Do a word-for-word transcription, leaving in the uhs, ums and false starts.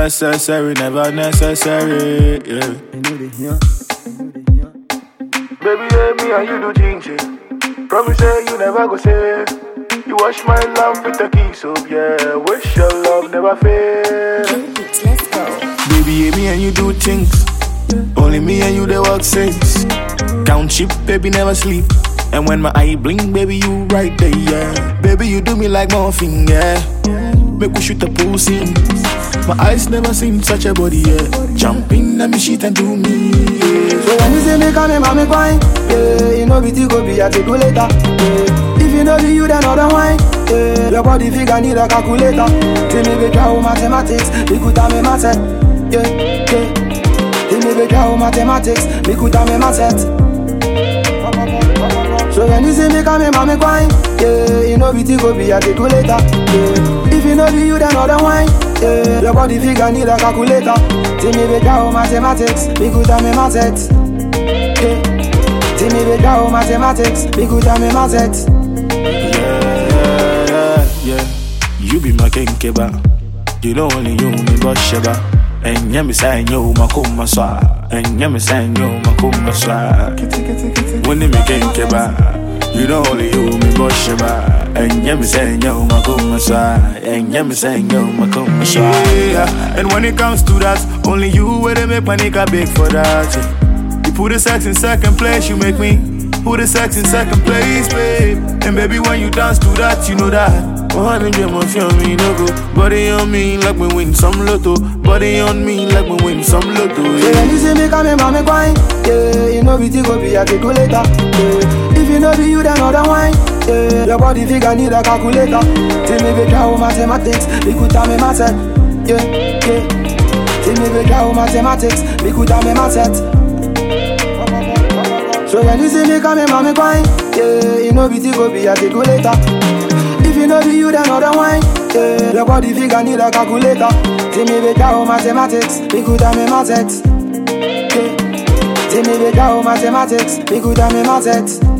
Necessary, never necessary, yeah. Baby, yeah, me and you do things. Promise say you never go say. You wash my love with the key soap, yeah. Wish your love never fail. Let's go. Baby, yeah, me and you do things. Only me and you they work since. Count sheep, baby, never sleep. And when my eye blink, baby, you right there, yeah. Baby, you do me like morphine, yeah. Make we shoot the pool scene. My eyes never seen such a body, yeah. Jumping, let me shit and do me, yeah. So when you say me come in, mommy crying, yeah. You know beauty go be a calculator, yeah. If you know the you, then other wine, yeah. Your body figure need a calculator. Tell me be how mathematics, me could have me math, yeah, yeah. Tell me be how mathematics, me could have me math. So when you see me come in, mommy crying, yeah. You know beauty go be a calculator, yeah. If you know the you, then other wine, yeah. Your body figure need a calculator. Tell me be how mathematics, me could have me math, yeah. Tell me be how mathematics, me could have me math. Yeah, yeah, yeah. You be my king keba. You know only you me boss sheba. And yeah me say yo makuma swa. And yeah me say yo makuma swa. When you me king keba. You know only you me boss sheba. And yeah me say yo makuma swa. And yeah me say yo makuma swa. Yeah. And when it comes to that, only you where they make my nigga big for that. Yeah. You put the sex in second place, you make me. Put the sex in second place, babe. And baby, when you dance to that, you know that. one hundred dream of you, me no go. Body on me like we win some lotto. Body on me like we win some lotto, yeah. So when you see me coming, mommy crying, yeah. You know beauty go be a calculator, yeah. If you know the you, then other wine, yeah. Your body figure need a calculator. Tell me be how mathematics, me could have me math, yeah, yeah. Tell me be how mathematics, me could have me math. So when you see me coming, mommy crying, yeah. You know beauty go be a calculator. If you know the you, then other wine, yeah. Your body figure need a calculator. Tell me be how mathematics, me could have me math, yeah. Tell me be how mathematics, me could have me math.